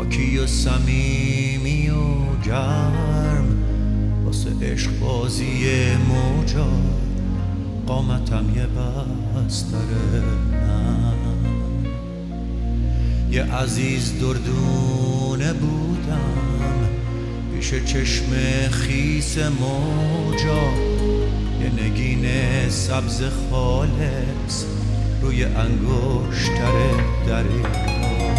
پاکی و صمیمی و گرم واسه عشق بازی موجا قامتم یه بستره نم. یه عزیز دردونه بودم پیش چشم خیس موجا، یه نگین سبز خالص روی انگشتر دریا.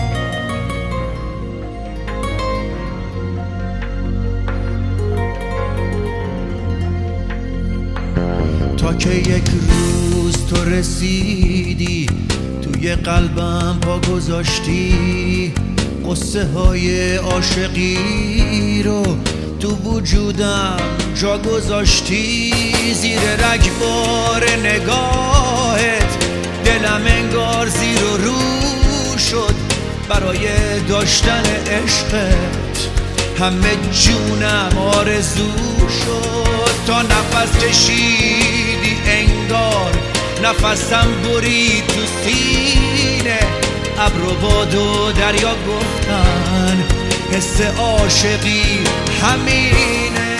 تا که یک روز تو رسیدی توی قلبم پا گذاشتی، قصه های عاشقی رو تو وجودم جا گذاشتی. زیر رگبار نگاهت دلم انگار زیر و رو شد برای داشتن عشقت، همه جونم آرزو شد. تا نفس کشیدی انگار نفسم برید تو سینه، ابر و باد و دریا گفتن حس عاشقی همینه.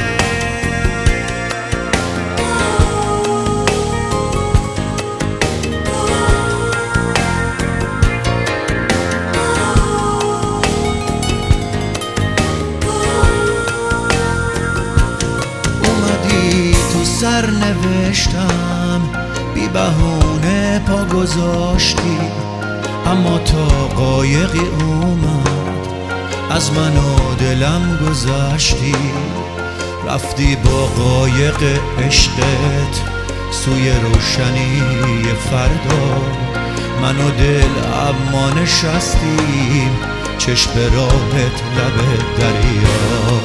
اومدی تو سر نوشتم بی بهونه پا گذاشتی، اما تا قایقی اومد از من و دلم گذشتی. رفتی با قایق عشقت سوی روشنی فردا، من و دل اما نشستیم چشم راهت لب دریا.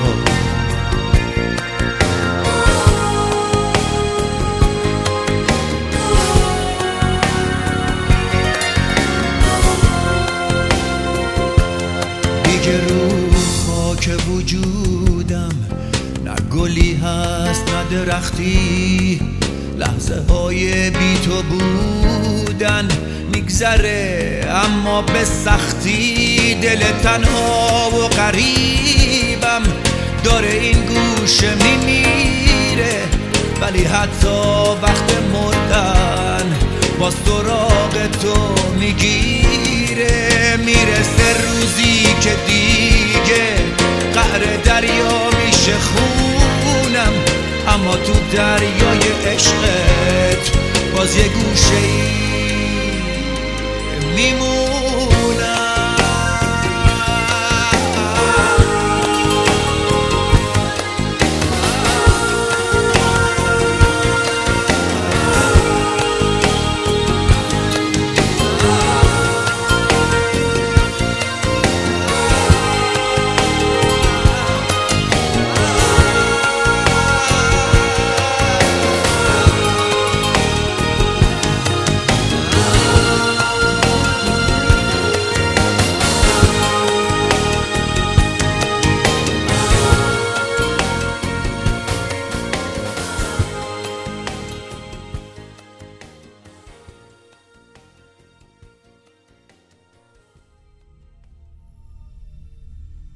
رو خاک وجودم نه گلی هست نه درختی، لحظه های بی تو بودن میگذره اما به سختی. دل تنها و غریبم داره این گوشه میمیره، ولی حتی وقت مردن باز سراغ تو میگیره. میرسه روزی که دیگه قعر دریا میشه خونم، اما تو دریای عشقت باز یه گوشه ای میمونم.